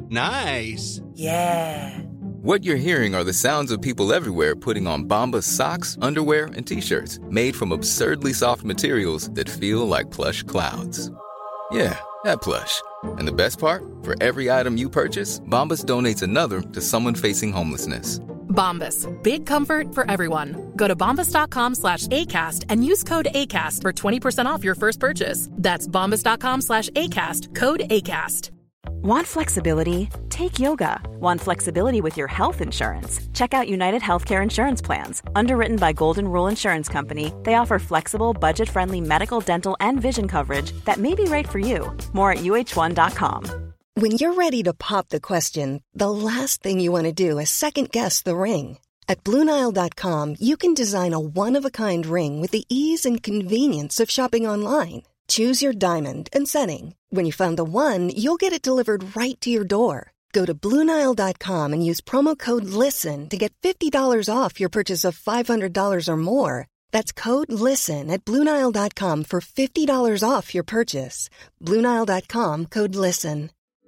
Nice. Yeah. What you're hearing are the sounds of people everywhere putting on Bombas socks, underwear, and T-shirts made from absurdly soft materials that feel like plush clouds. Yeah, that plush. And the best part? For every item you purchase, Bombas donates another to someone facing homelessness. Bombas. Big comfort for everyone. Go to bombas.com/ACAST and use code ACAST for 20% off your first purchase. That's bombas.com/ACAST. Code ACAST. Want flexibility? Take yoga. Want flexibility with your health insurance? Check out United Healthcare Insurance Plans. Underwritten by Golden Rule Insurance Company, they offer flexible, budget-friendly medical, dental, and vision coverage that may be right for you. More at uh1.com. When you're ready to pop the question, the last thing you want to do is second-guess the ring. At BlueNile.com, you can design a one-of-a-kind ring with the ease and convenience of shopping online. Choose your diamond and setting. When you find the one, you'll get it delivered right to your door. Go to BlueNile.com and use promo code LISTEN to get $50 off your purchase of $500 or more. That's code LISTEN at BlueNile.com for $50 off your purchase. BlueNile.com, code LISTEN.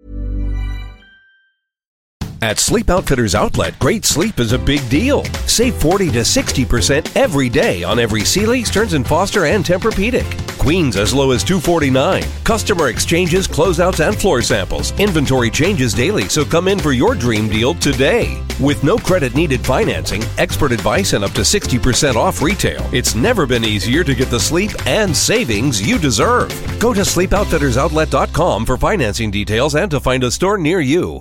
At Sleep Outfitters Outlet, great sleep is a big deal. Save 40 to 60% every day on every Sealy, Stearns & Foster, and Tempur-Pedic. Queens as low as $249. Customer exchanges, closeouts, and floor samples. Inventory changes daily, so come in for your dream deal today. With no credit-needed financing, expert advice, and up to 60% off retail, it's never been easier to get the sleep and savings you deserve. Go to SleepOutfittersOutlet.com for financing details and to find a store near you.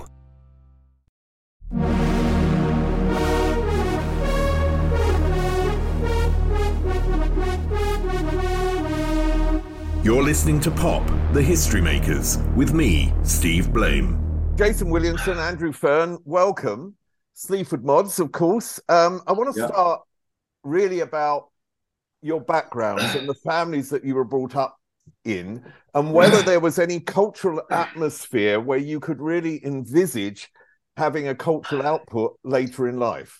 You're listening to Pop, the History Makers, with me, Steve Blame. Jason Williamson, Andrew Fern, welcome. Sleaford Mods, of course. I want to start really about your backgrounds and the families that you were brought up in, and whether there was any cultural atmosphere where you could really envisage having a cultural output later in life.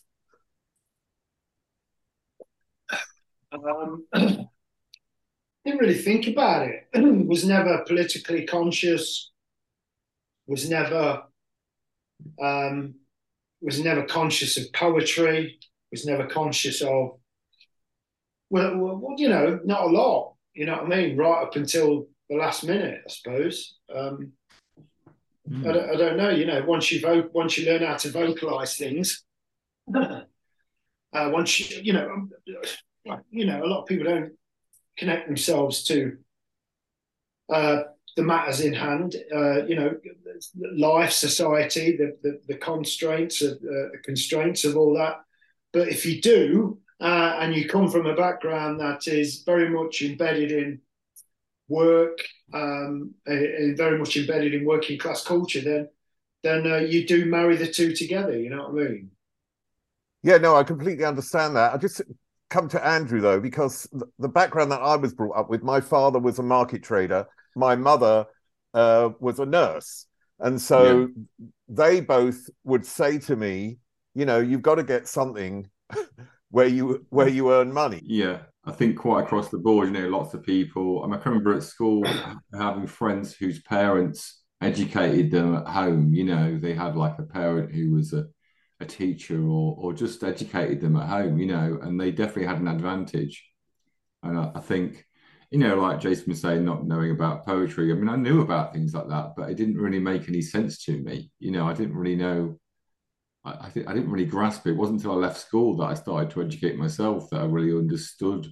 Didn't really think about it. Was never politically conscious. Was never conscious of poetry. Was never conscious of not a lot. You know what I mean? Right up until the last minute, I suppose. I don't know. You know, once you learn how to vocalize things, once you know, a lot of people don't connect themselves to the matters in hand, life, society, the constraints of all that. But if you do, and you come from a background that is very much embedded in work, and very much embedded in working class culture, then you do marry the two together. You know what I mean? Yeah, no, I completely understand that. I just come to Andrew, though, because the background that I was brought up with, my father was a market trader, my mother was a nurse. And so they both would say to me, you know, you've got to get something where you earn money. Yeah, I think quite across the board, you know, lots of people. I can remember at school having friends whose parents educated them at home. You know, they had like a parent who was a teacher or just educated them at home, you know, and they definitely had an advantage. And I think, you know, like Jason was saying, not knowing about poetry. I mean, I knew about things like that, but it didn't really make any sense to me. You know, I didn't really know. I didn't really grasp it. It wasn't until I left school that I started to educate myself that I really understood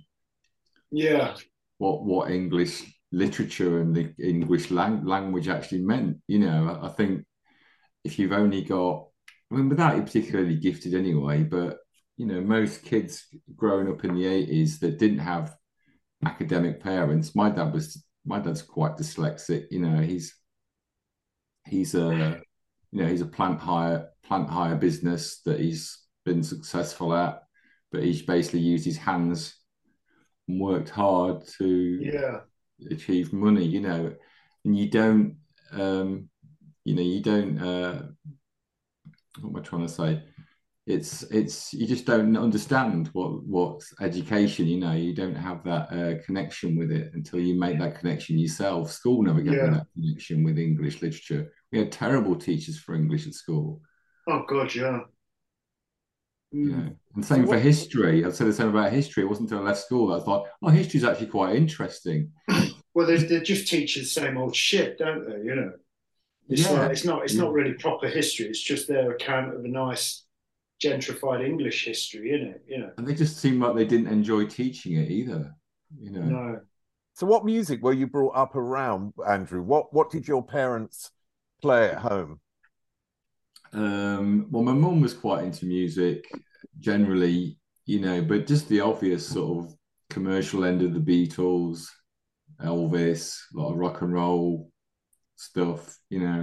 what English literature and the English language actually meant. You know, I think if you've only got, I mean, without you particularly gifted anyway, but, you know, most kids growing up in the 80s that didn't have academic parents, my dad's quite dyslexic. You know, he's a plant hire business that he's been successful at, but he's basically used his hands and worked hard to achieve money, you know. And you don't what am I trying to say? it's you just don't understand what's education. You don't have that connection with it until you make that connection yourself. School never gave me that connection with English literature. We had terrible teachers for English at school. Oh God, yeah. And same for history. I'd say the same about history. It wasn't until I left school that I thought, oh, history's actually quite interesting. Well, they just teach the same old shit, don't they? It's not really proper history. It's just their account of a nice gentrified English history, isn't it? And they just seemed like they didn't enjoy teaching it either. No. So, what music were you brought up around, Andrew? What did your parents play at home? Well, my mum was quite into music generally, but just the obvious sort of commercial end of the Beatles, Elvis, a lot of rock and roll stuff,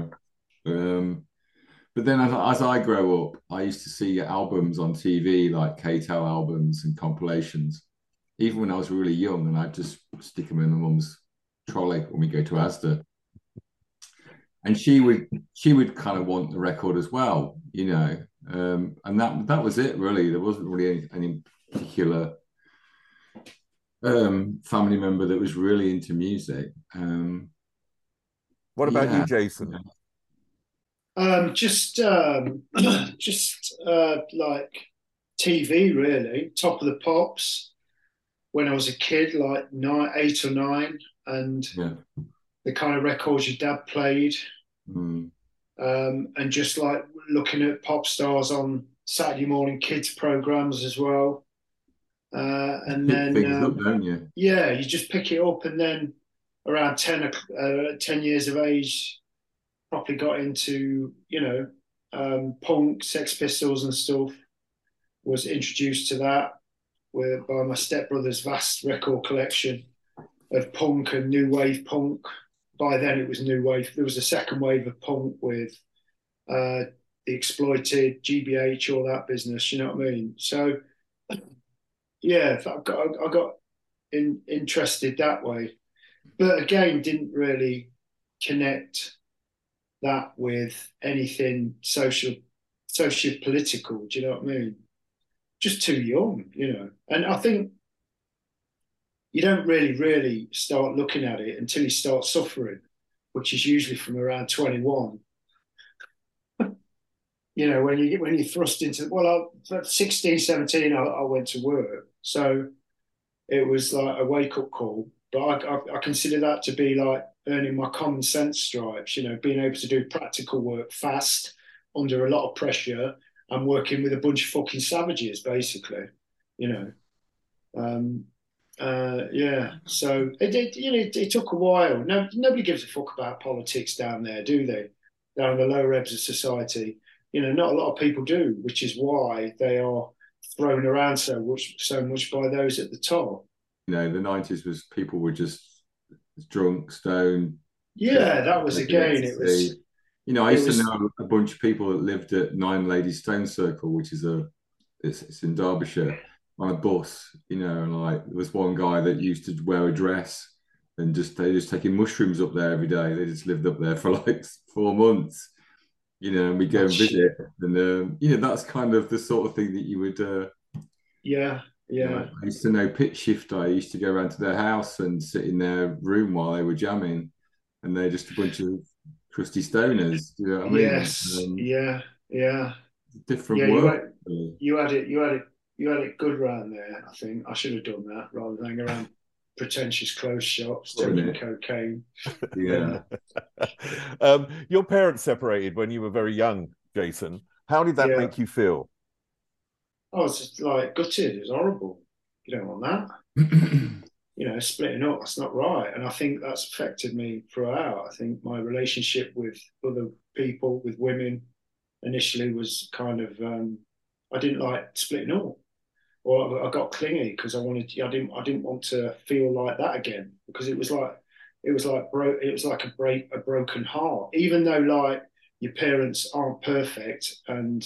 But then as I grow up, I used to see albums on TV, like K-Tel albums and compilations, even when I was really young, and I'd just stick them in my mum's trolley when we go to Asda. And she would kind of want the record as well, and that was it really. There wasn't really any particular family member that was really into music. What about you, Jason? Just like TV, really. Top of the Pops when I was a kid, like 8 or 9, and the kind of records your dad played, and just like looking at pop stars on Saturday morning kids programs as well. And then things up, don't you? Yeah, you just pick it up, and then around 10 years of age, properly got into punk, Sex Pistols and stuff. Was introduced to that by my stepbrother's vast record collection of punk and new wave punk. By then it was new wave. There was a second wave of punk with the Exploited, GBH, all that business. You know what I mean? So yeah, I got interested that way, but again, didn't really connect that with anything social political. Do you know what I mean? Just too young, And I think you don't really start looking at it until you start suffering, which is usually from around 21. When you're thrust into, at 16, 17, I went to work. So it was like a wake-up call. But I consider that to be like earning my common sense stripes, being able to do practical work fast, under a lot of pressure, and working with a bunch of fucking savages, basically, So it took a while. Nobody gives a fuck about politics down there, do they? Down the lower ebbs of society. Not a lot of people do, which is why they are thrown around so much by those at the top. The 90s was people were just drunk, stoned. Yeah, that was again. It was. I used to know a bunch of people that lived at 9 Ladies Stone Circle, which is it's in Derbyshire, on a bus. And like there was one guy that used to wear a dress and they just taking mushrooms up there every day. They just lived up there for like 4 months. And we go and visit, and that's kind of the sort of thing that you would. Yeah. I used to know Pitch Shifter. I used to go around to their house and sit in their room while they were jamming, and they're just a bunch of crusty stoners. You know what I mean? Yes. Yeah. Different work. You had it good around there. I think I should have done that rather than hang around pretentious clothes shops taking cocaine. Yeah. Your parents separated when you were very young, Jason. How did that make you feel? I was just like gutted. It was horrible. You don't want that. Splitting up, that's not right. And I think that's affected me throughout. I think my relationship with other people, with women, initially was kind of, I didn't like splitting up. Or I got clingy because I didn't want to feel like that again, because it was like a broken heart. Even though like your parents aren't perfect and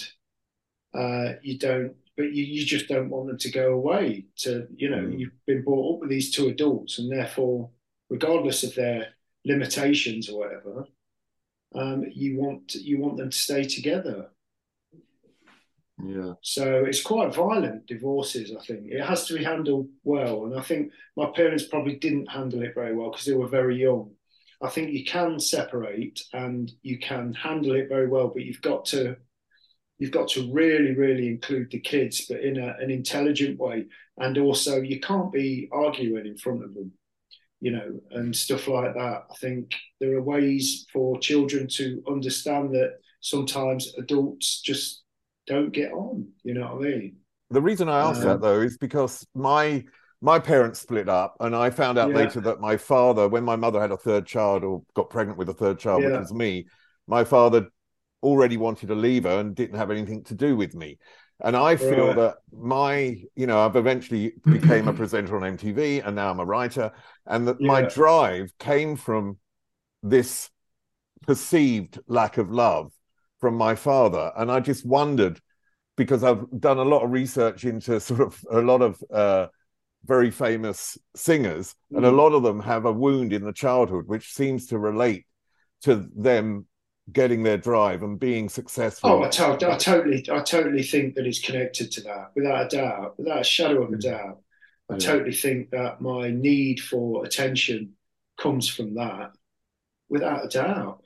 you just don't want them to go away. You've been brought up with these two adults, and therefore, regardless of their limitations or whatever, you want them to stay together. Yeah. So it's quite violent, divorces, I think. It has to be handled well. And I think my parents probably didn't handle it very well because they were very young. I think you can separate and you can handle it very well, but you've got to really, really include the kids, but in an intelligent way. And also you can't be arguing in front of them, and stuff like that. I think there are ways for children to understand that sometimes adults just don't get on. You know what I mean? The reason I asked that though is because my parents split up, and I found out later that my father, when my mother had a third child or got pregnant with a third child, which was me, my father already wanted to leave her and didn't have anything to do with me. And I feel that I've eventually became a presenter on MTV, and now I'm a writer, and that my drive came from this perceived lack of love from my father. And I just wondered, because I've done a lot of research into sort of a lot of very famous singers, and a lot of them have a wound in the childhood, which seems to relate to them getting their drive and being successful. Oh, I totally think that it's connected to that, without a doubt, without a shadow of a doubt. I totally think that my need for attention comes from that, without a doubt.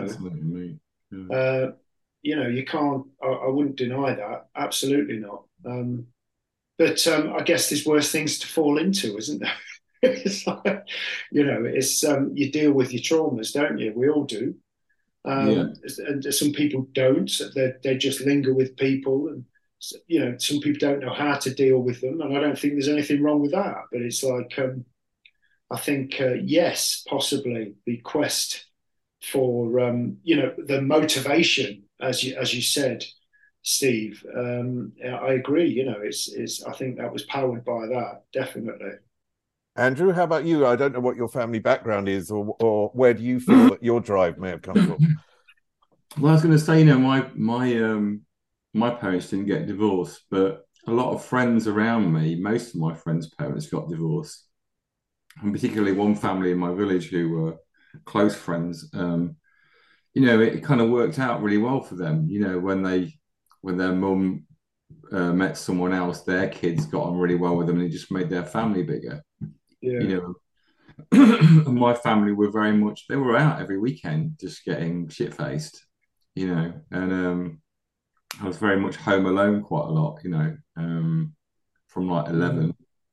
You can't. I wouldn't deny that. Absolutely not. But I guess there's worse things to fall into, isn't there? It's like, you deal with your traumas, don't you? We all do. And some people don't. They just linger with people, and some people don't know how to deal with them. And I don't think there's anything wrong with that. But it's like, I think yes, possibly the quest for the motivation, as you said, Steve. I agree. I think that was powered by that, definitely. Andrew, how about you? I don't know what your family background is, or where do you feel that your drive may have come from? Well, I was going to say, my parents didn't get divorced, but a lot of friends around me, most of my friends' parents got divorced, and particularly one family in my village who were close friends. It kind of worked out really well for them. When their mum met someone else, their kids got on really well with them, and it just made their family bigger. And my family were very much, they were out every weekend just getting shit-faced, and I was very much home alone quite a lot, from like 11.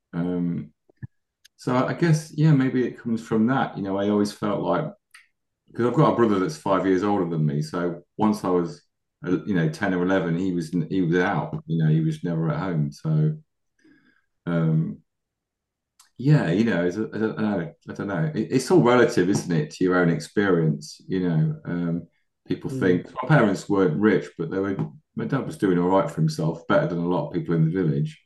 So I guess, maybe it comes from that. I always felt like, because I've got a brother that's 5 years older than me, so once I was 10 or 11, he was out, he was never at home. So I don't know. It's all relative, isn't it, to your own experience? People think my parents weren't rich, but my dad was doing all right for himself, better than a lot of people in the village.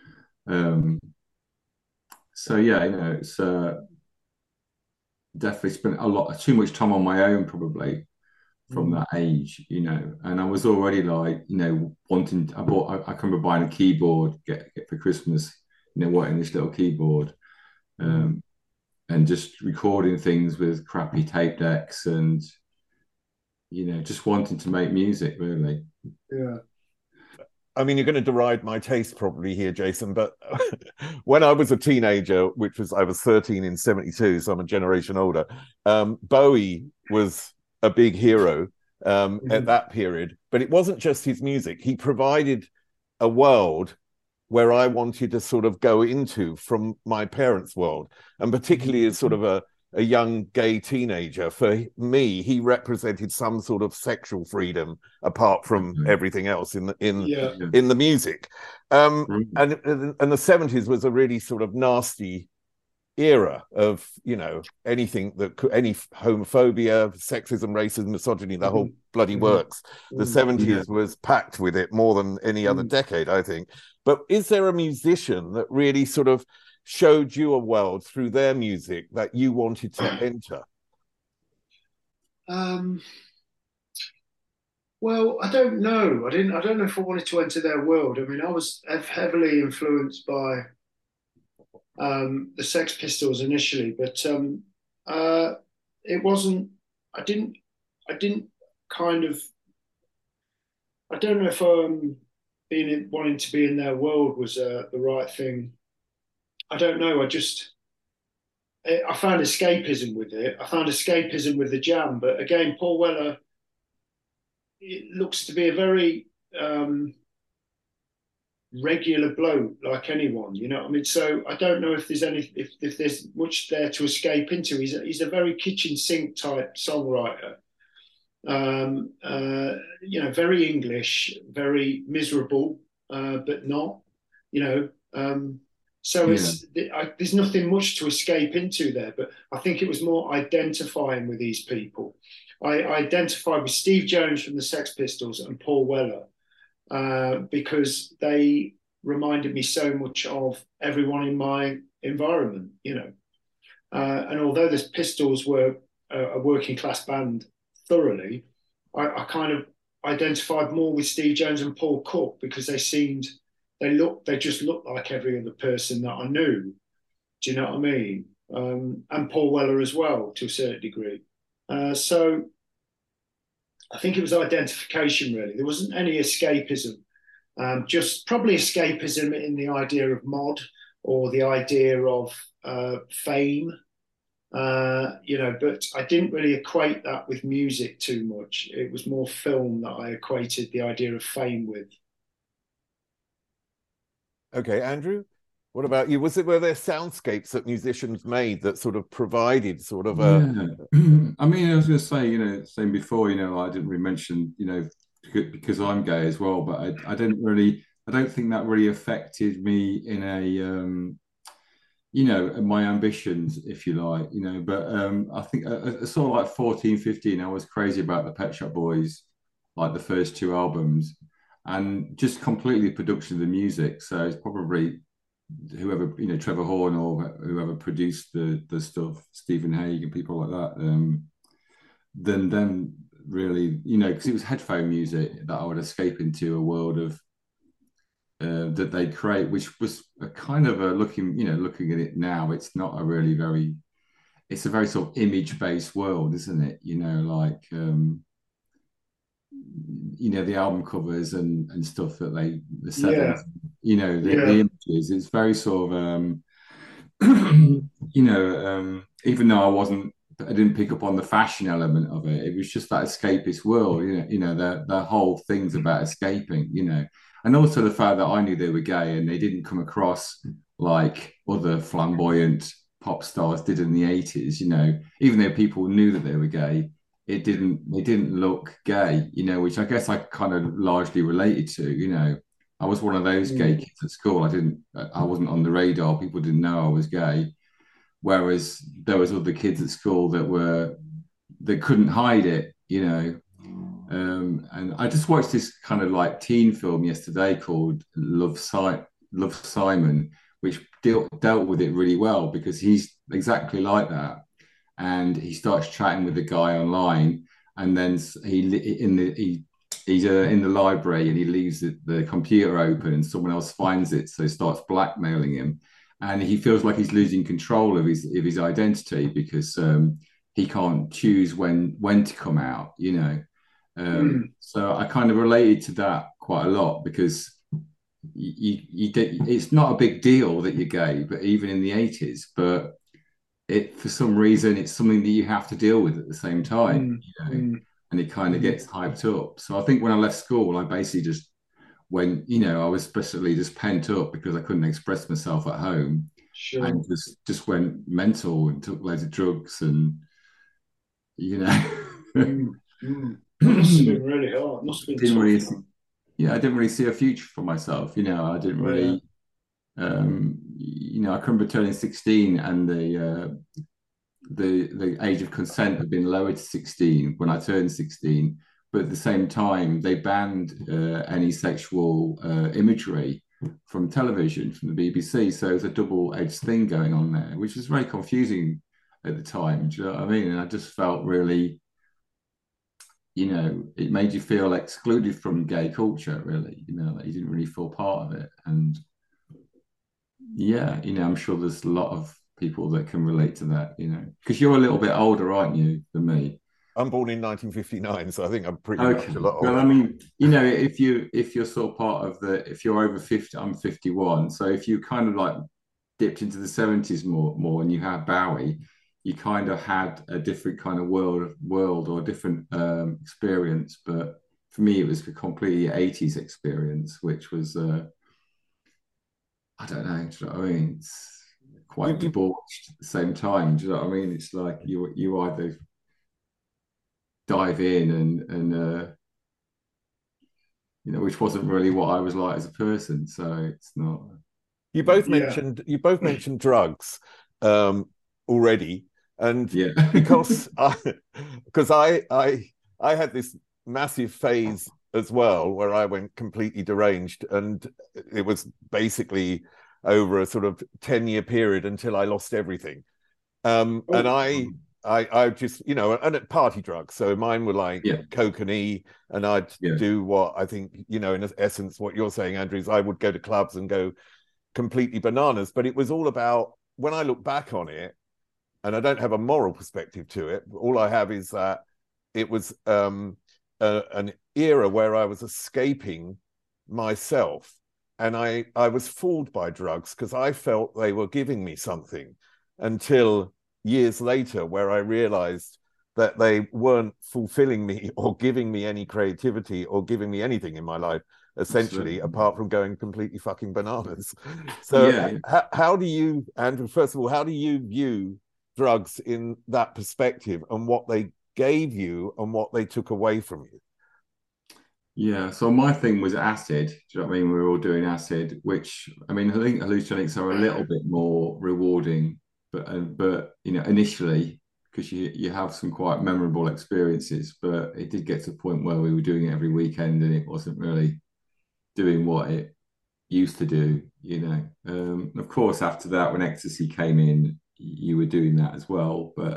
It's definitely spent too much time on my own, probably from that age, and I was already like, wanting. I can remember buying a keyboard, get for Christmas, wanting this little keyboard. And just recording things with crappy tape decks, and just wanting to make music, really. Yeah. I mean, you're going to deride my taste probably here, Jason, but when I was a teenager, I was 13 in 72, so I'm a generation older, Bowie was a big hero at that period. But it wasn't just his music. He provided a world where I wanted to sort of go into from my parents' world, and particularly as sort of a young gay teenager. For me, he represented some sort of sexual freedom apart from everything else in the music. And the 70s was a really sort of nasty era of anything that could, any homophobia, sexism, racism, misogyny, the whole bloody works. The 70s was packed with it more than any other decade, I think. But is there a musician that really sort of showed you a world through their music that you wanted to enter? Well, I don't know. I don't know if I wanted to enter their world. I mean, I was heavily influenced by the Sex Pistols initially, but it wasn't. I didn't kind of. I don't know if wanting to be in their world was the right thing. I don't know. I found escapism with it. I found escapism with the Jam. But again, Paul Weller, it looks to be a very regular bloke, like anyone. You know what I mean? So I don't know if there's if there's much there to escape into. He's a very kitchen sink type songwriter. Very English, very miserable, but not. There's nothing much to escape into there, but I think it was more identifying with these people. I identified with Steve Jones from the Sex Pistols and Paul Weller because they reminded me so much of everyone in my environment, and although the Pistols were a working class band thoroughly, I kind of identified more with Steve Jones and Paul Cook because they just looked like every other person that I knew. Do you know what I mean? And Paul Weller as well, to a certain degree. So I think it was identification, really. There wasn't any escapism, just probably escapism in the idea of mod or the idea of fame, but I didn't really equate that with music too much. It was more film that I equated the idea of fame with. Okay, Andrew, what about you? Were there soundscapes that musicians made that sort of provided sort of a... I mean, I was going to say, saying before, I didn't really mention, because I'm gay as well, but I don't think that really affected me in a, my ambitions, if you like, but I think sort of like 14, 15, I was crazy about the Pet Shop Boys, like the first two albums. And just completely production of the music. So it's probably whoever, Trevor Horn or whoever produced the stuff, Stephen Hague and people like that. Then really, because it was headphone music that I would escape into a world of that they create, which was a kind of looking at it now, it's not a really it's a very sort of image-based world, isn't it? The album covers and stuff that the seventh, the images. It's very sort of, even though I didn't pick up on the fashion element of it. It was just that escapist world, the whole thing's about escaping, and also the fact that I knew they were gay and they didn't come across like other flamboyant pop stars did in the 80s, even though people knew that they were gay. They didn't look gay, which I guess I kind of largely related to, I was one of those gay kids at school. I wasn't on the radar. People didn't know I was gay. Whereas there was other kids at school that couldn't hide it, and I just watched this kind of like teen film yesterday called Love, Simon, which dealt with it really well because he's exactly like that. And he starts chatting with the guy online, and then he's in the library and he leaves the computer open, and someone else finds it, so he starts blackmailing him, and he feels like he's losing control of his identity because he can't choose when to come out, So I kind of related to that quite a lot because it's not a big deal that you're gay, but even in the 80s, but for some reason it's something that you have to deal with at the same time, and it kind of gets hyped up. So I think when I left school, I basically just went, I was basically just pent up because I couldn't express myself at home, and just went mental and took loads of drugs and It must have been really hard. Must have been I didn't really see a future for myself. I didn't really. I can remember turning 16 and the age of consent had been lowered to 16 when I turned 16, but at the same time they banned any sexual imagery from television, from the BBC. So there's a double-edged thing going on there, which was very confusing at the time. Do you know what I mean? And I just felt really, it made you feel excluded from gay culture, really, that you didn't really feel part of it. And I'm sure there's a lot of people that can relate to that, because you're a little bit older, aren't you, than me? I'm born in 1959, so I think I'm pretty much a lot older. Well, I mean, you know, if you're sort of part of if you're over 50, I'm 51. So if you kind of like dipped into the 70s more, and you had Bowie, you kind of had a different kind of world or a different experience. But for me, it was a completely 80s experience, which was I don't know. Do you know what I mean? It's quite debauched at the same time. Do you know what I mean? It's like you either dive in and you know, which wasn't really what I was like as a person. So it's not. You both mentioned drugs already, and because I had this massive phase as well where I went completely deranged, and it was basically over a sort of 10-year period until I lost everything. And I just, you know, and party drugs. So mine were like Coke and E, and I'd do what I think, you know, in essence, what you're saying, Andrew, is I would go to clubs and go completely bananas. But it was all about, when I look back on it, and I don't have a moral perspective to it, all I have is that it was an era where I was escaping myself. And I was fooled by drugs because I felt they were giving me something, until years later, where I realized that they weren't fulfilling me or giving me any creativity or giving me anything in my life, essentially, apart from going completely fucking bananas. So how do you, Andrew, first of all, how do you view drugs in that perspective, and what they gave you and what they took away from you? Yeah, so my thing was acid. Do you know what I mean? We were all doing acid, which, I mean, I think hallucinogenics are a little bit more rewarding, but you know, initially, because you have some quite memorable experiences, but it did get to a point where we were doing it every weekend, and it wasn't really doing what it used to do, you know. Of course, after that, when ecstasy came in, you were doing that as well, but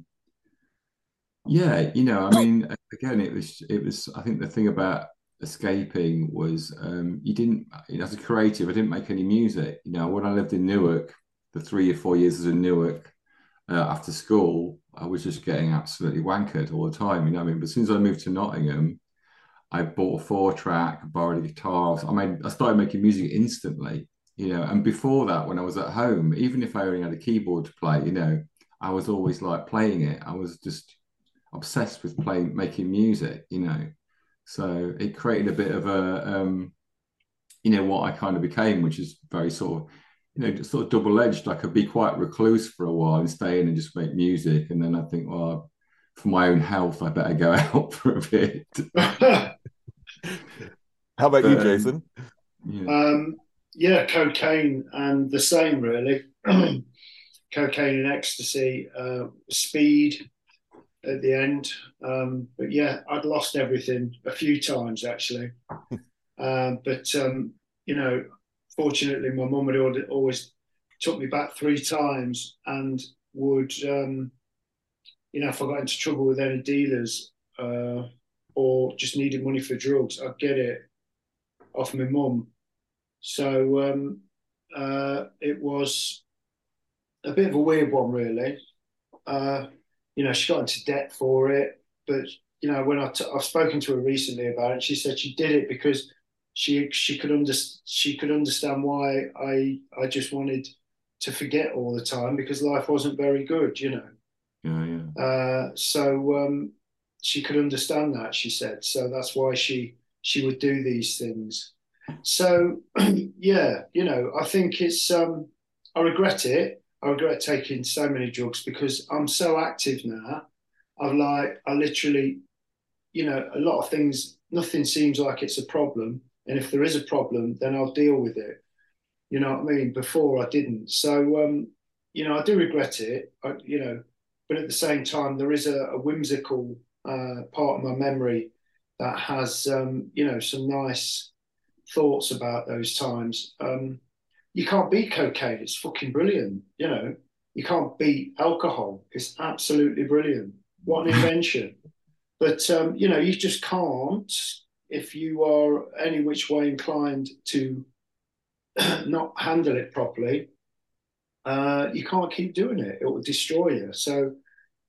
yeah, you know, I mean, again, it was. I think the thing about escaping was you didn't, you know, as a creative, I didn't make any music. You know, when I lived in Newark, the 3 or 4 years I was in Newark after school, I was just getting absolutely wankered all the time. You know what I mean? But as soon as I moved to Nottingham, I bought a 4-track, borrowed a guitar. I started making music instantly. You know, and before that, when I was at home, even if I only had a keyboard to play, you know, I was always like playing it. I was just obsessed with making music, you know. So it created a bit of a you know, what I kind of became, which is very sort of, you know, sort of double-edged. I could be quite recluse for a while and stay in and just make music, and then I think, well, for my own health, I better go out for a bit. How about you, Jason? Cocaine, and the same really. Cocaine and ecstasy, speed at the end. But yeah, I'd lost everything a few times actually. But you know, fortunately, my mum had always took me back 3 times, and would, you know, if I got into trouble with any dealers or just needed money for drugs, I'd get it off my mum. So it was a bit of a weird one, really. You know, she got into debt for it, but you know, when I've spoken to her recently about it, she said she did it because she could understand why I just wanted to forget all the time, because life wasn't very good, you know. So she could understand that, she said. So that's why she would do these things. So yeah, you know, I think it's I regret it. I regret taking so many drugs because I'm so active now. I literally, you know, a lot of things, nothing seems like it's a problem. And if there is a problem, then I'll deal with it. You know what I mean? Before I didn't. So, you know, I do regret it, you know, but at the same time, there is a whimsical part of my memory that has, you know, some nice thoughts about those times. You can't beat cocaine. It's fucking brilliant. You know, you can't beat alcohol. It's absolutely brilliant. What an invention. But, you know, you just can't, if you are any which way inclined to not handle it properly, you can't keep doing it. It will destroy you. So,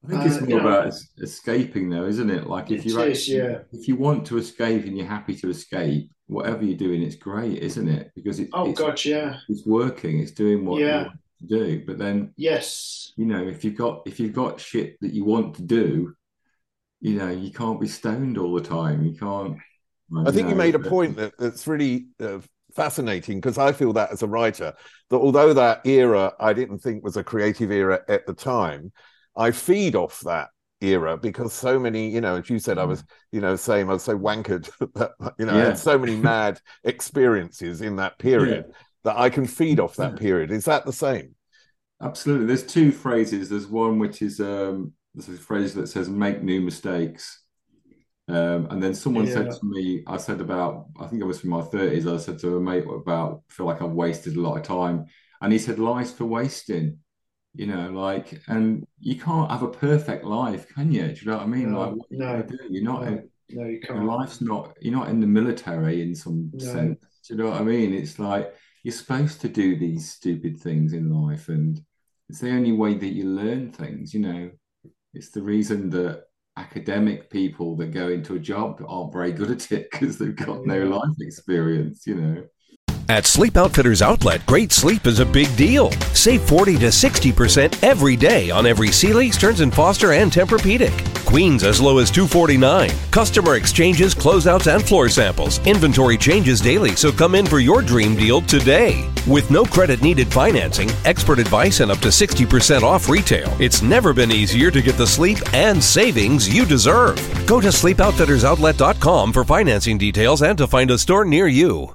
I think it's more about escaping, though, isn't it? Like if you want to escape and you're happy to escape, whatever you're doing, it's great, isn't it? Because it's working, it's doing what you want to do. But then, if you've got shit that you want to do, you can't be stoned all the time. You can't. I think you made a point that's really fascinating, because I feel that as a writer, that although that era I didn't think was a creative era at the time, I feed off that era because so many, as you said, I was, saying I was so wankered that, I had so many mad experiences in that period that I can feed off that period. Is that the same? Absolutely. There's two phrases. There's one which is there's a phrase that says "make new mistakes," and then someone said to me, I think I was in my 30s. I said to a mate about feel like I've wasted a lot of time, and he said, "Life's for wasting." And you can't have a perfect life, can you? Do you know what I mean? What you do? You're not. No, you can't. Life's not. You're not in the military in some sense. Do you know what I mean? It's like you're supposed to do these stupid things in life, and it's the only way that you learn things. It's the reason that academic people that go into a job aren't very good at it, because they've got no life experience. At Sleep Outfitters Outlet, great sleep is a big deal. Save 40 to 60% every day on every Sealy, Stearns & Foster, and Tempur-Pedic. Queens as low as $249. Customer exchanges, closeouts, and floor samples. Inventory changes daily, so come in for your dream deal today. With no credit needed financing, expert advice, and up to 60% off retail, it's never been easier to get the sleep and savings you deserve. Go to sleepoutfittersoutlet.com for financing details and to find a store near you.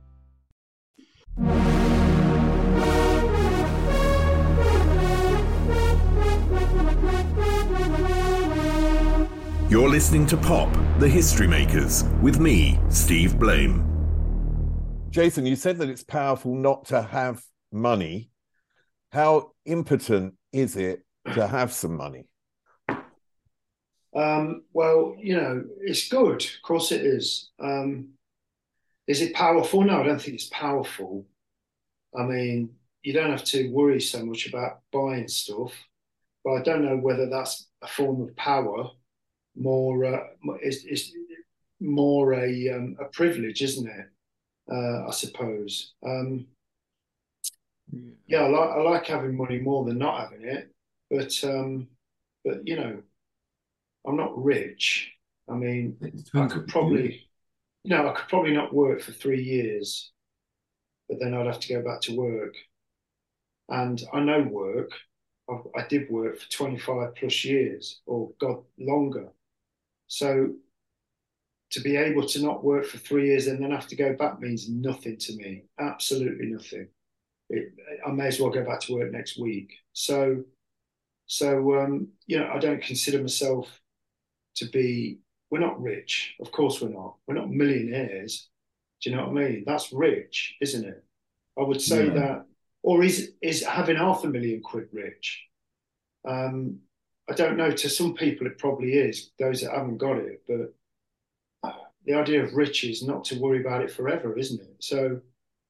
You're listening to Pop, the History Makers, with me, Steve Blame. Jason, you said that it's powerful not to have money. How impotent is it to have some money? Well, it's good. Of course it is. Is it powerful? No, I don't think it's powerful. I mean, you don't have to worry so much about buying stuff, but I don't know whether that's a form of power. It's more a privilege, isn't it? I suppose. I like having money more than not having it, but I'm not rich. I mean, I could probably not work for 3 years, but then I'd have to go back to work. And I know work. I did work for 25 plus years, or God, longer. So to be able to not work for 3 years and then have to go back means nothing to me. Absolutely nothing. I may as well go back to work next week. So I don't consider myself to be. We're not rich. Of course we're not. We're not millionaires. Do you know what I mean? That's rich, isn't it? I would say that. Or is having £500,000 rich? I don't know. To some people it probably is, those that haven't got it. But the idea of rich is not to worry about it forever, isn't it? So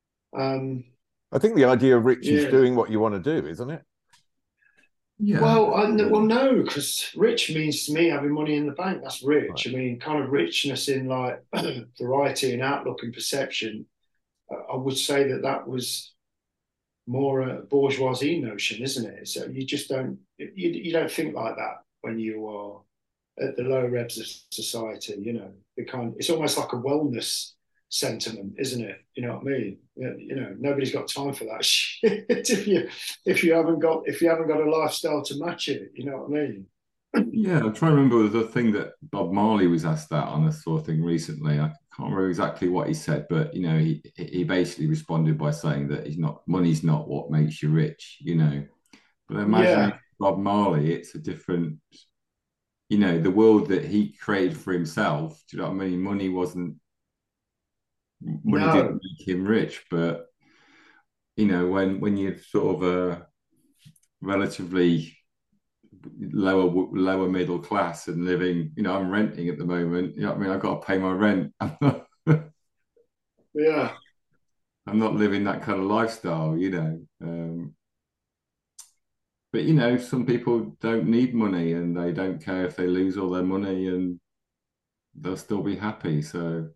I think the idea of rich is doing what you want to do, isn't it? Yeah. Well, no, because rich means to me having money in the bank. That's rich. Right. I mean, kind of richness in like variety and outlook and perception. I would say that was more a bourgeoisie notion, isn't it? So you just don't think like that when you are at the lower ebbs of society. It's almost like a wellness sentiment, isn't it? You know what I mean? Nobody's got time for that shit if you haven't got a lifestyle to match it. You know what I mean? Yeah, I'm trying to remember the thing that Bob Marley was asked that on this sort of thing recently. I can't remember exactly what he said, but he basically responded by saying that money's not what makes you rich. But imagine Bob Marley, it's a different. The world that he created for himself. Do you know what I mean? Money didn't make him rich, but when you're sort of a relatively lower middle class and living, I'm renting at the moment. You know what I mean? I've got to pay my rent. Yeah, I'm not living that kind of lifestyle. but you know, some people don't need money and they don't care if they lose all their money and they'll still be happy. So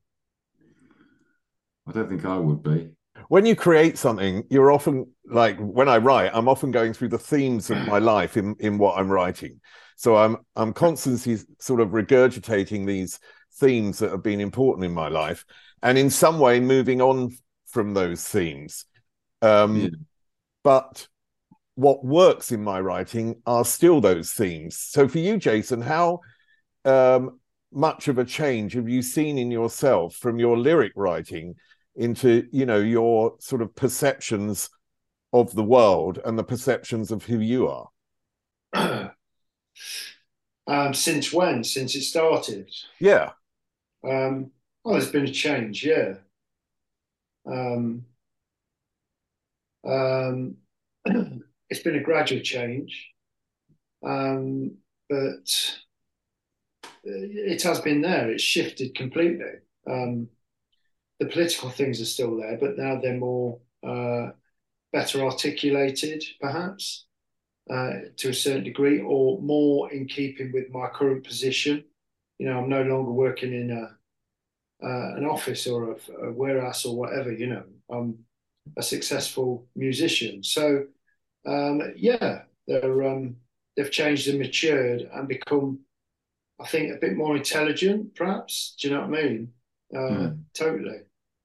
I don't think I would be. When you create something, you're often like, when I write, I'm often going through the themes of my life in what I'm writing. So I'm constantly sort of regurgitating these themes that have been important in my life, and in some way moving on from those themes. But what works in my writing are still those themes. So for you, Jason, how much of a change have you seen in yourself from your lyric writing into, you know, your sort of perceptions of the world and the perceptions of who you are? Since when? Since it started? Yeah. Well, there's been a change, yeah. It's been a gradual change, but it has been there. It's shifted completely. The political things are still there, but now they're more better articulated, perhaps, to a certain degree, or more in keeping with my current position. You know, I'm no longer working in an office or a warehouse or whatever. You know, I'm a successful musician. So, yeah, they've changed and matured and become, I think, a bit more intelligent, perhaps. Do you know what I mean? Totally.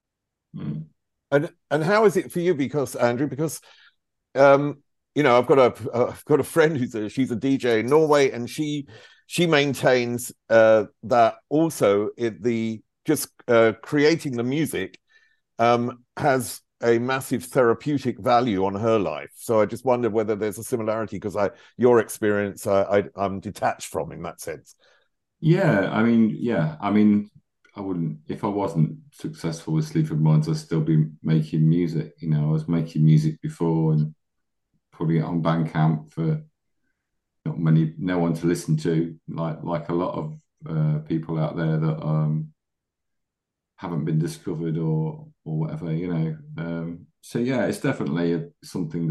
And how is it for you? Because Andrew, you know, I've got a friend she's a DJ in Norway, and she maintains that also creating the music has a massive therapeutic value on her life. So I just wondered whether there's a similarity, because your experience I'm detached from in that sense. Yeah, I mean, I wouldn't, if I wasn't successful with Sleaford Mods, I'd still be making music. You know, I was making music before and putting it on Bandcamp for no one to listen to, like a lot of people out there that haven't been discovered or whatever, you know. So yeah, it's definitely something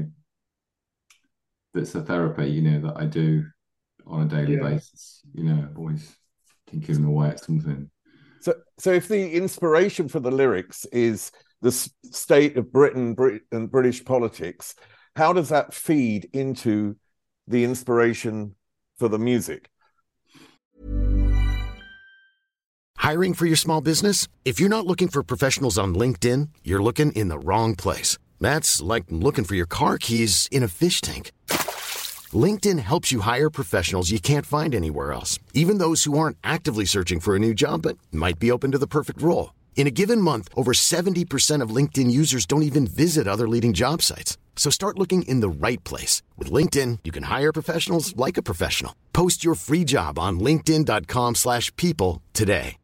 that's a therapy, you know, that I do on a daily basis. You know, always thinking away at something. So if the inspiration for the lyrics is the state of Britain and British politics, how does that feed into the inspiration for the music? Hiring for your small business? If you're not looking for professionals on LinkedIn, you're looking in the wrong place. That's like looking for your car keys in a fish tank. LinkedIn helps you hire professionals you can't find anywhere else, even those who aren't actively searching for a new job but might be open to the perfect role. In a given month, over 70% of LinkedIn users don't even visit other leading job sites. So start looking in the right place. With LinkedIn, you can hire professionals like a professional. Post your free job on linkedin.com/people today.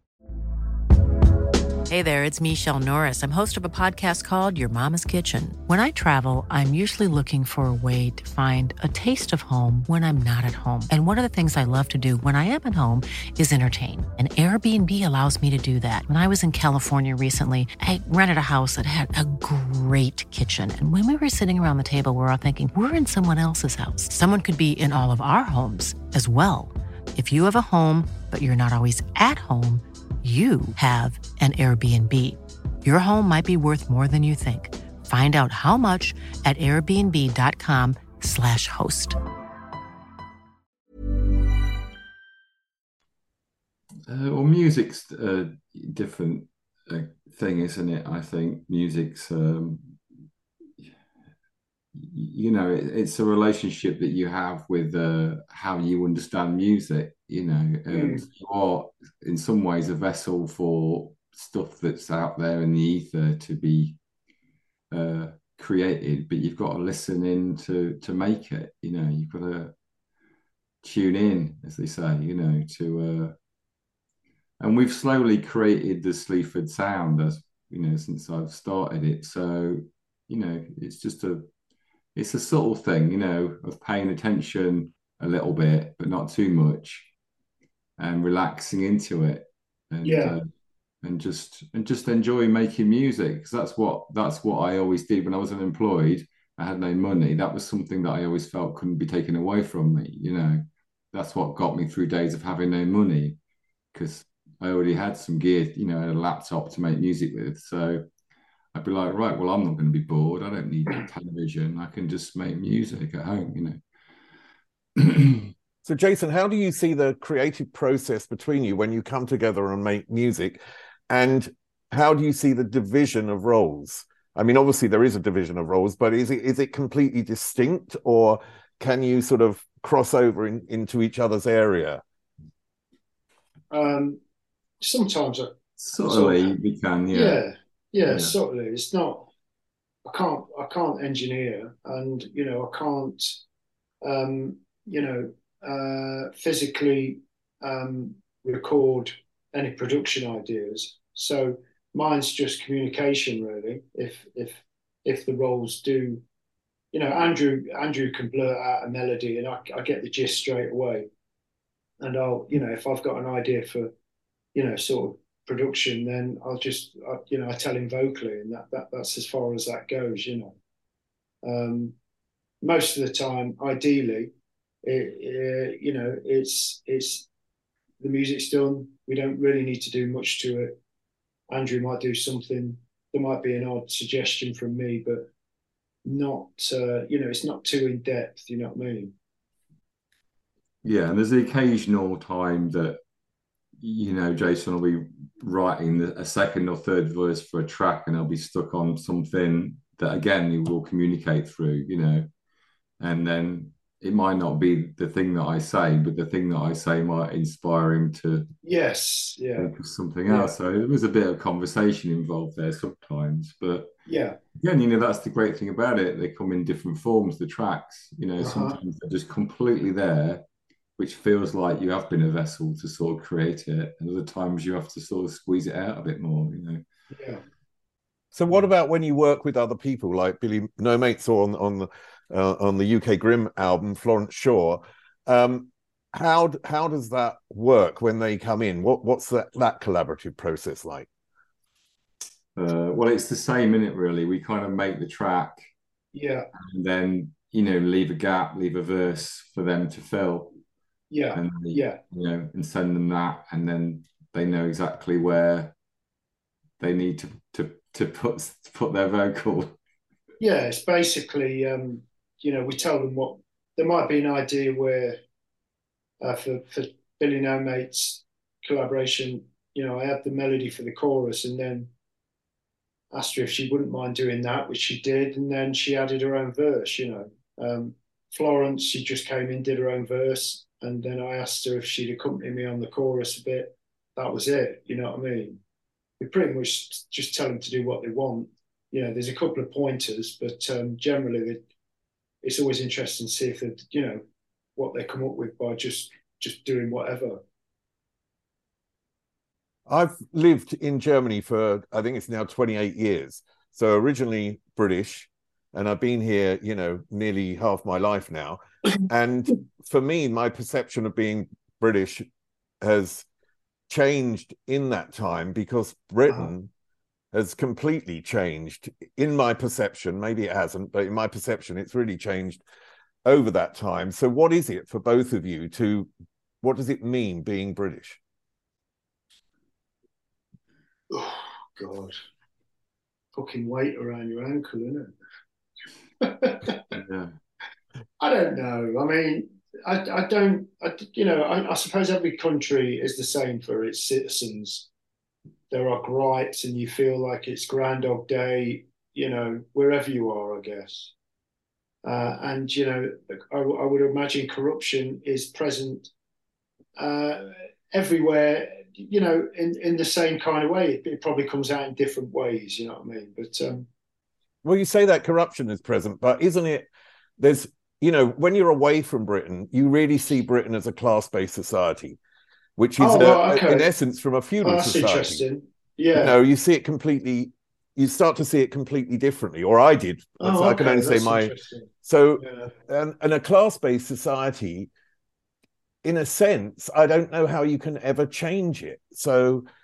Hey there, it's Michelle Norris. I'm host of a podcast called Your Mama's Kitchen. When I travel, I'm usually looking for a way to find a taste of home when I'm not at home. And one of the things I love to do when I am at home is entertain. And Airbnb allows me to do that. When I was in California recently, I rented a house that had a great kitchen. And when we were sitting around the table, we're all thinking, we're in someone else's house. Someone could be in all of our homes as well. If you have a home, but you're not always at home, you have an Airbnb. Your home might be worth more than you think. Find out how much at airbnb.com/host. Well, music's a different thing, isn't it? I think music's, you know, it's a relationship that you have with how you understand music. You know, you are in some ways a vessel for stuff that's out there in the ether to be created, but you've got to listen in to make it. You know, you've got to tune in, as they say. You know, and we've slowly created the Sleaford sound, as you know, since I've started it. So, you know, it's a subtle thing, you know, of paying attention a little bit, but not too much, and relaxing into it, and just enjoy making music, because that's what I always did when I was unemployed. I had no money, that was something that I always felt couldn't be taken away from me. You know, that's what got me through days of having no money, because I already had some gear, you know, a laptop to make music with. So I'd be like, right, well, I'm not going to be bored. I don't need television. I can just make music at home, you know. So, Jason, how do you see the creative process between you when you come together and make music? And how do you see the division of roles? I mean, obviously there is a division of roles, but is it completely distinct, or can you sort of cross over into each other's area? Sometimes subtly we can, yeah, subtly. It's not. I can't engineer, and you know, I can't, physically record any production ideas. So mine's just communication, really. If the roles do, you know, Andrew can blurt out a melody, and I get the gist straight away. And I'll, you know, if I've got an idea for, you know, sort of production, then I'll just, I tell him vocally, and that's as far as that goes, you know. Most of the time, ideally, it's the music's done. We don't really need to do much to it. Andrew might do something. There might be an odd suggestion from me, but not, it's not too in depth. You know what I mean? Yeah, and there's the occasional time that, you know, Jason will be writing a second or third verse for a track, and I'll be stuck on something that, again, he will communicate through, you know, and then it might not be the thing that I say, but the thing that I say might inspire him to think of something else. So there was a bit of conversation involved there sometimes, but again, you know, that's the great thing about it. They come in different forms, the tracks, you know, sometimes they're just completely there, which feels like you have been a vessel to sort of create it, and other times you have to sort of squeeze it out a bit more, you know. Yeah. So what about when you work with other people like Billy No Mates, or on the UK Grimm album, Florence Shaw? How does that work when they come in? What's that collaborative process like? Well, it's the same, isn't it, really? We kind of make the track, and then, you know, leave a gap, leave a verse for them to fill, and you know, and send them that, and then they know exactly where they need to put their vocal. Yeah, it's basically, you know, we tell them what, there might be an idea where for Billy No Mates collaboration, you know, I had the melody for the chorus, and then asked her if she wouldn't mind doing that, which she did, and then she added her own verse, you know. Florence, she just came in, did her own verse, and then I asked her if she'd accompany me on the chorus a bit. That was it, you know what I mean? We pretty much just tell them to do what they want. You know, there's a couple of pointers, but generally it's always interesting to see if they, you know, what they come up with by just doing whatever. I've lived in Germany for, I think it's now 28 years. So originally British, and I've been here, you know, nearly half my life now. And for me, my perception of being British has changed in that time, because Britain has completely changed in my perception. Maybe it hasn't, but in my perception, it's really changed over that time. So what is it for both of you what does it mean being British? Oh, God. Fucking weight around your ankle, isn't it? Yeah. I don't know. I mean, I suppose every country is the same for its citizens. There are gripes, and you feel like it's Groundhog Day, you know, wherever you are, I guess. And, you know, I would imagine corruption is present everywhere, you know, in the same kind of way. It probably comes out in different ways, you know what I mean? But well, you say that corruption is present, but isn't it, there's, you know, when you're away from Britain, you really see Britain as a class-based society, which is in essence from a feudal that's society. Interesting. Yeah. You know, you see it completely, you start to see it completely differently, or I did. I can only say my, so, and a class-based society, in a sense, I don't know how you can ever change it. So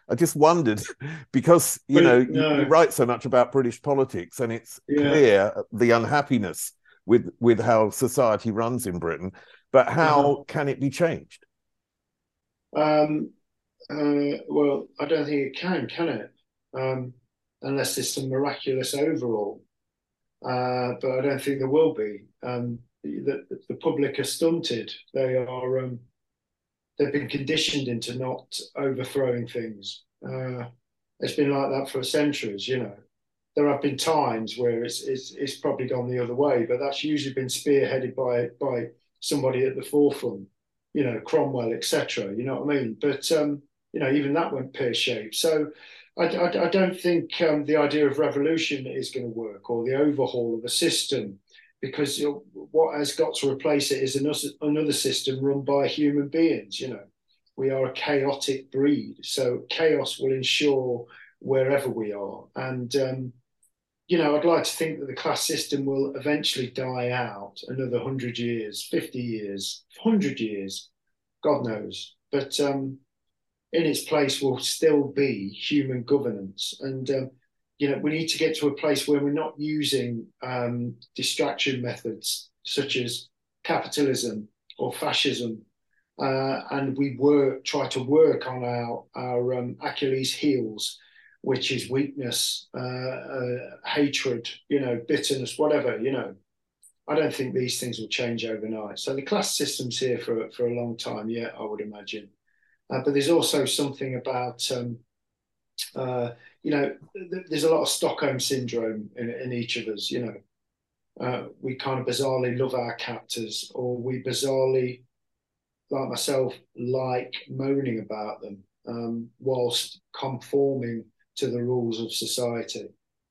I just wondered because you write so much about British politics, and it's clear the unhappiness with how society runs in Britain. But how can it be changed? Well, I don't think it can it? Unless there's some miraculous overhaul. But I don't think there will be. The public are stunted. They've been conditioned into not overthrowing things. It's been like that for centuries. There have been times where it's probably gone the other way, but that's usually been spearheaded by somebody at the forefront. Cromwell, etc. You know what I mean? But even that went pear-shaped. So I don't think the idea of revolution is going to work, or the overhaul of a system, because what has got to replace it is another system run by human beings. We are a chaotic breed, so chaos will ensure wherever we are. And I'd like to think that the class system will eventually die out another 100 years, 50 years, 100 years, God knows. But in its place will still be human governance. And, we need to get to a place where we're not using distraction methods such as capitalism or fascism. And we try to work on our Achilles heels, which is weakness, hatred, bitterness, whatever, I don't think these things will change overnight. So the class system's here for a long time, I would imagine. But there's also something about, there's a lot of Stockholm syndrome in each of us, we kind of bizarrely love our captors, or we bizarrely, like myself, like moaning about them, whilst conforming to the rules of society.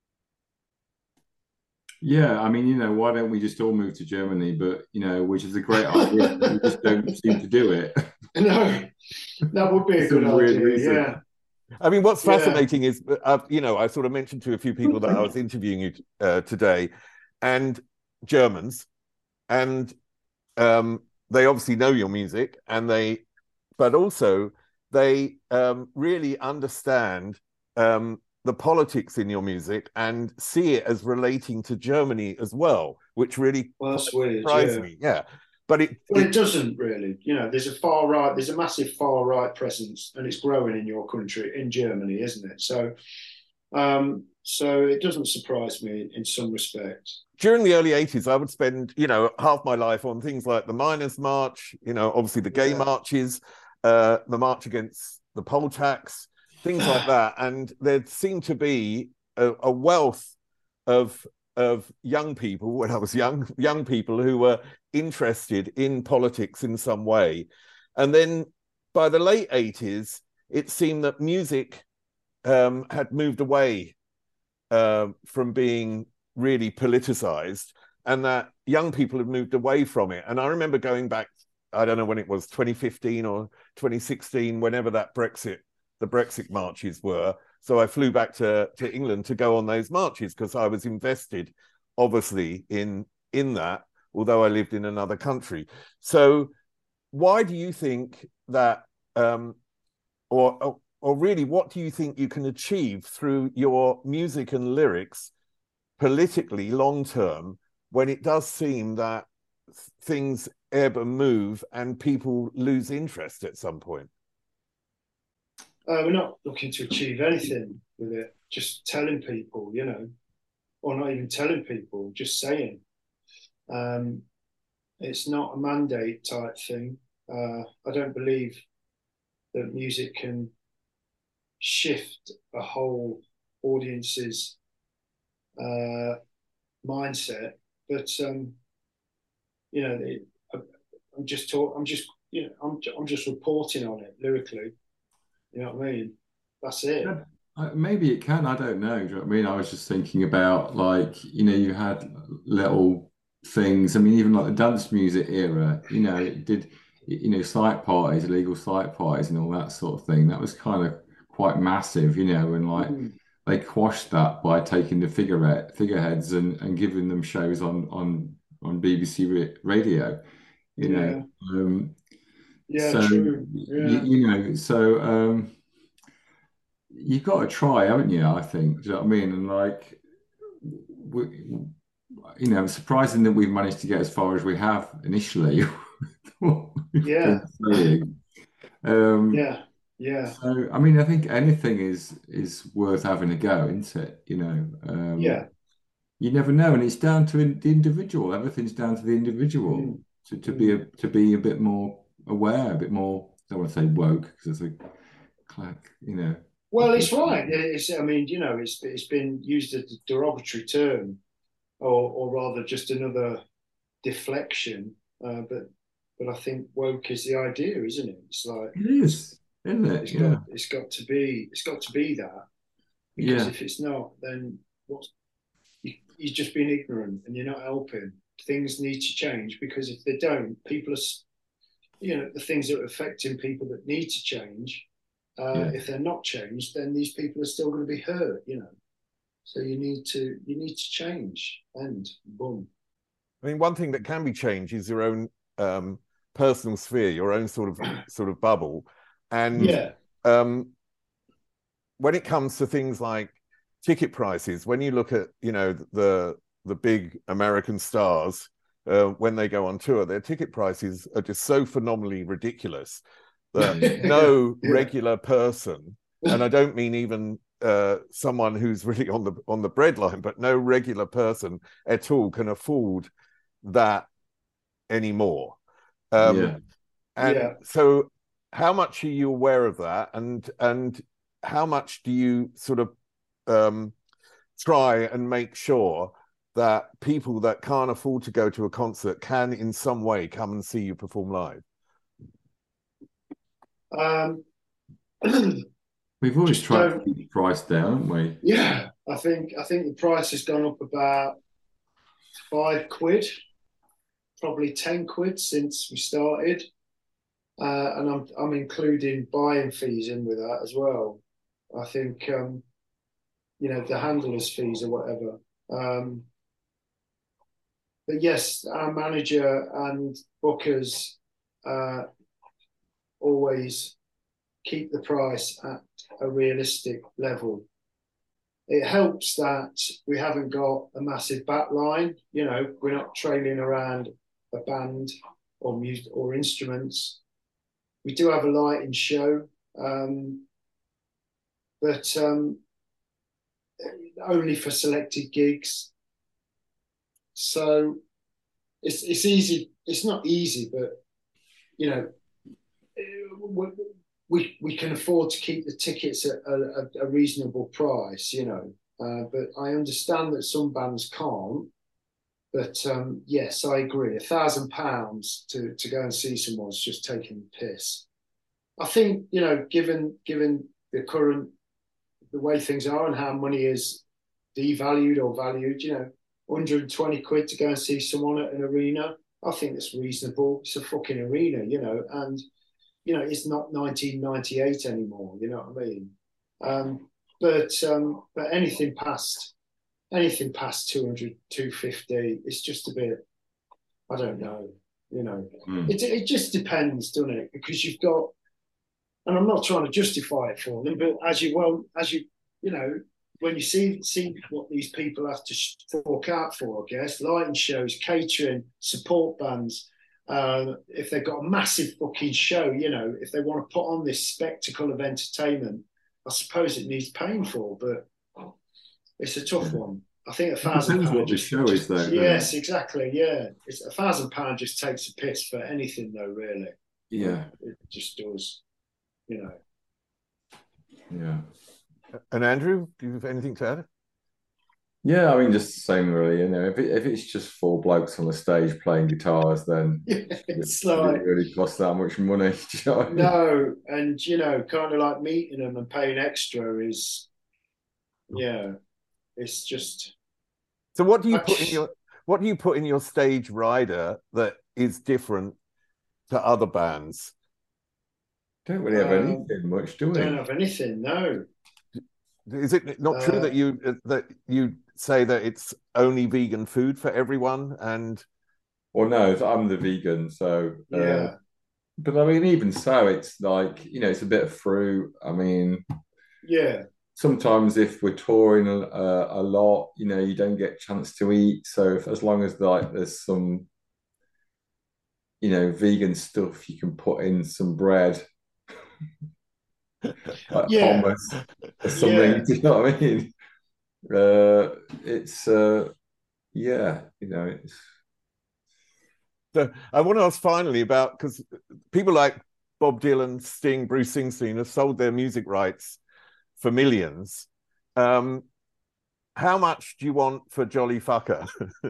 Yeah, I mean, why don't we just all move to Germany? But, which is a great idea. We just don't seem to do it. No, that would be a good idea, yeah. I mean, what's fascinating is, I sort of mentioned to a few people that I was interviewing you today, and Germans, and they obviously know your music, but also they really understand the politics in your music and see it as relating to Germany as well, which really surprised me. Yeah. But it doesn't really. There's a massive far right presence, and it's growing in your country, in Germany, isn't it? So it doesn't surprise me in some respects. During the early 80s, I would spend, half my life on things like the Miners' March, obviously the gay marches, the march against the poll tax, things like that. And there seemed to be a wealth of young people, when I was young people who were interested in politics in some way. And then by the late 80s, it seemed that music had moved away from being really politicized, and that young people had moved away from it. And I remember going back, I don't know when it was, 2015 or 2016, whenever the Brexit marches were. So I flew back to England to go on those marches because I was invested, obviously, in that, although I lived in another country. So why do you think that, or really, what do you think you can achieve through your music and lyrics politically long-term, when it does seem that things ebb and move and people lose interest at some point? We're not looking to achieve anything with it, just telling people, or not even telling people, just saying. It's not a mandate type thing. I don't believe that music can shift a whole audience's mindset, but I'm just reporting on it lyrically. You know what I mean? That's it. Maybe it can. I don't know. Do you know what I mean? I was just thinking about, you had little things. I mean, even like the dance music era, it did, slight parties, illegal slight parties and all that sort of thing. That was kind of quite massive, and they quashed that by taking the figureheads and giving them shows on BBC radio, Yeah, so, true. Yeah. you've got to try, haven't you? I think. Do you know what I mean? And like, it's surprising that we've managed to get as far as we have initially. Yeah. Yeah. Yeah. So, I mean, I think anything is worth having a go, isn't it? Yeah. You never know, and it's down to the individual. Everything's down to the individual to be a bit more aware, a bit more. I don't want to say woke because it's a clack, Well, it's right. I mean, it's been used as a derogatory term, or rather, just another deflection. But I think woke is the idea, isn't it? It's like it is, isn't it? It's got to be that. Because if it's not, then you're just being ignorant and you're not helping. Things need to change, because if they don't, people are, the things that are affecting people that need to change. If they're not changed, then these people are still going to be hurt. So you need to change, and boom. I mean, one thing that can be changed is your own personal sphere, your own sort of bubble, and when it comes to things like ticket prices, when you look at the big American stars when they go on tour, their ticket prices are just so phenomenally ridiculous that no regular person, and I don't mean even someone who's really on the breadline, but no regular person at all can afford that anymore. So how much are you aware of that, and how much do you sort of try and make sure that people that can't afford to go to a concert can in some way come and see you perform live? We've always tried to keep the price down, haven't we? Yeah, I think the price has gone up about £5, probably £10 since we started, and I'm including buying fees in with that as well. I think the handlers' fees or whatever. But yes, our manager and bookers always keep the price at a realistic level. It helps that we haven't got a massive back line. We're not trailing around a band or music or instruments. We do have a lighting show, but only for selected gigs. So it's easy. It's not easy, but we can afford to keep the tickets at a reasonable price. But I understand that some bands can't. But yes, I agree. £1,000 to go and see someone's just taking the piss. I think given the way things are and how money is devalued or valued, £120 to go and see someone at an arena, I think that's reasonable. It's a fucking arena, and it's not 1998 anymore. You know what I mean? But anything past 200, 250, it's just a bit, I don't know. It just depends, doesn't it? Because you've got, and I'm not trying to justify it for them, but as when you see what these people have to fork out for, I guess, lighting shows, catering, support bands, if they've got a massive fucking show, if they want to put on this spectacle of entertainment, I suppose it needs paying for, but it's a tough one. I think £1,000. Depends what the show is, though. Yes, exactly. Yeah, it's £1,000 just takes a piss for anything, though. Really. Yeah, it just does. Yeah. And Andrew, do you have anything to add? Yeah, I mean, just the same, really. If it's just four blokes on the stage playing guitars, then it's it really costs that much money. No, and kind of like meeting them and paying extra is, it's just. So what do you put in your stage rider that is different to other bands? Don't really have anything much, do we? Don't have anything, no. Is it not true that you say that it's only vegan food for everyone? And well, no, I'm the vegan, so yeah. But I mean, even so, it's like it's a bit of fruit. I mean, Yeah. Sometimes if we're touring a lot, you know, you don't get a chance to eat. So as long as like there's some, you know, vegan stuff you can put in some bread, like hummus or something. Do you know what I mean? It's yeah, you know, it's. So I want to ask finally about, because people like Bob Dylan, Sting, Bruce Springsteen have sold their music rights for millions. How much do you want for Jolly Fucker?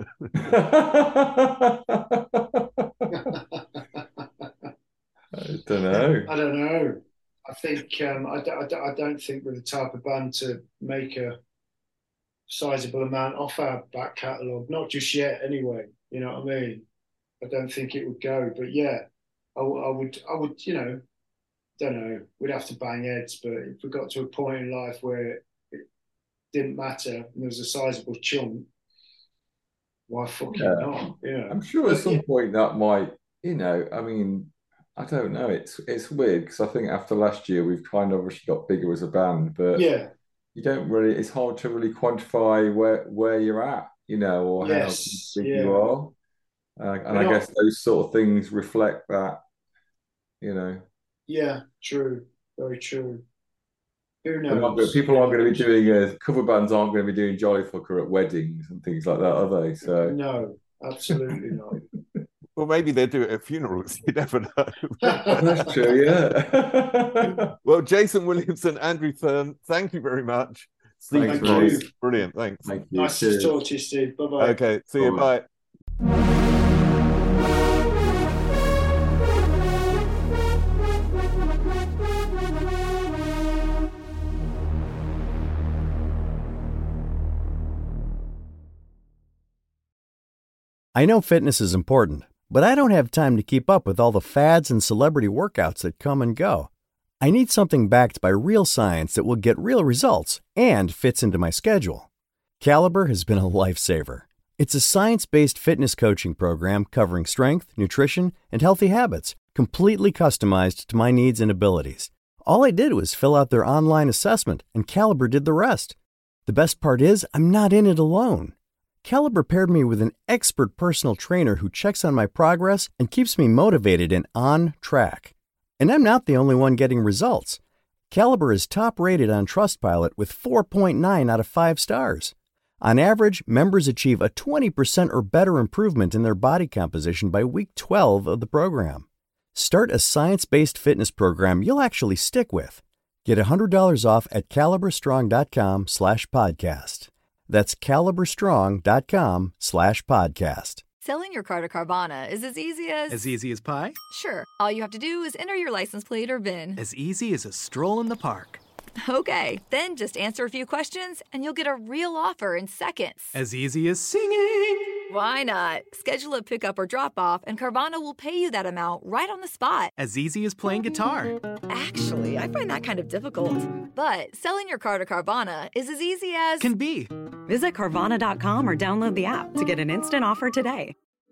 I don't know. I think I don't think we're the type of band to make a sizable amount off our back catalogue. Not just yet, anyway. You know what I mean? I don't think it would go. But yeah, I would. You know, don't know. We'd have to bang heads. But if we got to a point in life where it didn't matter and there was a sizable chunk, why fucking not? You know? I'm sure at some point that might. You know, I mean. I don't know. It's weird because I think after last year we've kind of obviously got bigger as a band, but yeah, you don't really. It's hard to really quantify where you're at, you know, or how big you are. And I guess those sort of things reflect that, you know. Yeah, true, very true. Who knows? People aren't going to be doing cover bands aren't going to be doing Jolly Fucker at weddings and things like that, are they? So no, absolutely not. Well, maybe they do it at funerals. You never know. That's true, yeah. Well, Jason Williamson, Andrew Fearn, thank you very much. Thank you. Brilliant, thanks. Thank you. Nice to talk to you, Steve. Bye-bye. Okay, see you, bye. I know fitness is important, but I don't have time to keep up with all the fads and celebrity workouts that come and go. I need something backed by real science that will get real results and fits into my schedule. Caliber has been a lifesaver. It's a science-based fitness coaching program covering strength, nutrition, and healthy habits, completely customized to my needs and abilities. All I did was fill out their online assessment, and Caliber did the rest. The best part is, I'm not in it alone. Caliber paired me with an expert personal trainer who checks on my progress and keeps me motivated and on track. And I'm not the only one getting results. Caliber is top rated on Trustpilot with 4.9 out of 5 stars. On average, members achieve a 20% or better improvement in their body composition by week 12 of the program. Start a science-based fitness program you'll actually stick with. Get $100 off at caliberstrong.com/podcast. That's caliberstrong.com/podcast. Selling your car to Carvana is as easy as... As easy as pie? Sure. All you have to do is enter your license plate or VIN. As easy as a stroll in the park. Okay, then just answer a few questions and you'll get a real offer in seconds. As easy as singing. Why not? Schedule a pickup or drop off and Carvana will pay you that amount right on the spot. As easy as playing guitar. Actually, I find that kind of difficult. But selling your car to Carvana is as easy as... Can be. Visit Carvana.com or download the app to get an instant offer today.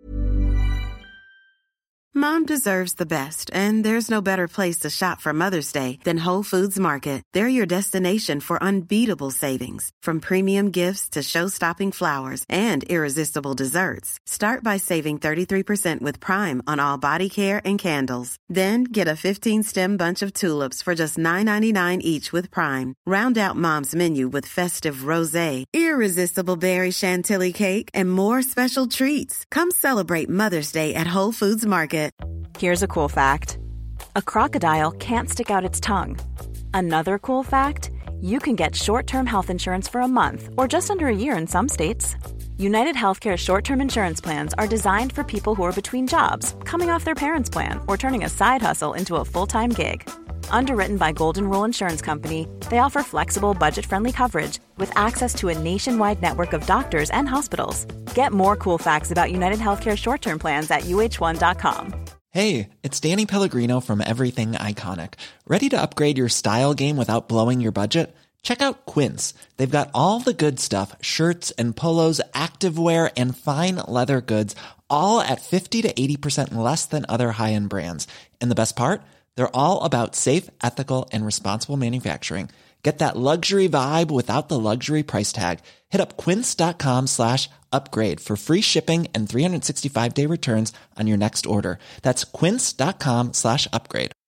Mom deserves the best, and there's no better place to shop for Mother's Day than Whole Foods Market. They're your destination for unbeatable savings, from premium gifts to show-stopping flowers and irresistible desserts. Start by saving 33% with Prime on all body care and candles. Then get a 15-stem bunch of tulips for just $9.99 each with Prime. Round out Mom's menu with festive rosé, irresistible berry chantilly cake, and more special treats. Come celebrate Mother's Day at Whole Foods Market. Here's a cool fact. A crocodile can't stick out its tongue. Another cool fact, you can get short-term health insurance for a month or just under a year in some states. United Healthcare short-term insurance plans are designed for people who are between jobs, coming off their parents' plan, or turning a side hustle into a full-time gig. Underwritten by Golden Rule Insurance Company, they offer flexible, budget-friendly coverage with access to a nationwide network of doctors and hospitals. Get more cool facts about United Healthcare short-term plans at uh1.com. Hey, it's Danny Pellegrino from Everything Iconic. Ready to upgrade your style game without blowing your budget? Check out Quince. They've got all the good stuff, shirts and polos, activewear, and fine leather goods, all at 50 to 80% less than other high-end brands. And the best part? They're all about safe, ethical, and responsible manufacturing. Get that luxury vibe without the luxury price tag. Hit up quince.com/upgrade for free shipping and 365-day returns on your next order. That's quince.com/upgrade.